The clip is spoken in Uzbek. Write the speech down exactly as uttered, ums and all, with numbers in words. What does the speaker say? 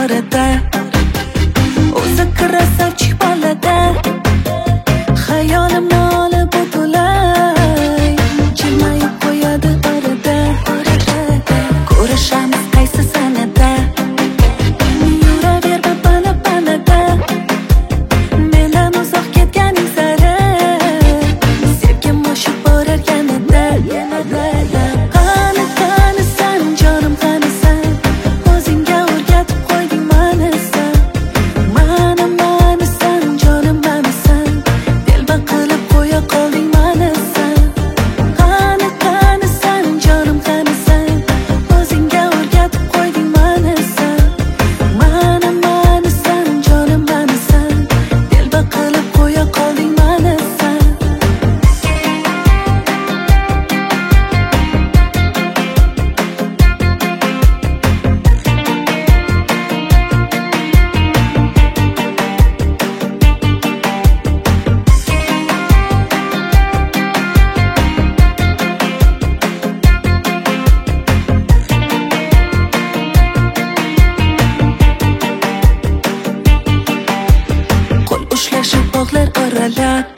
orada o'zi kirasal chihbalada xayolimni olib o'tulay jilmayib qo'yadi orada ko'rishamiz qaysi sanada yuraver bana banada mendan uzoq ketganing sari sevgim oshib borar yanada qani qani san jonim qani san o'zingga o'rgatib qo'yding mani san mani mani san jonim mani san telba qilib qo'ya qolding mani san qani qani san jonim qani san o'zingga o'rgatib qo'yding mani san mani mani san jonim mani san telba qilib qo'ya qolding mani san qo'l ushlashib bog'lar oralab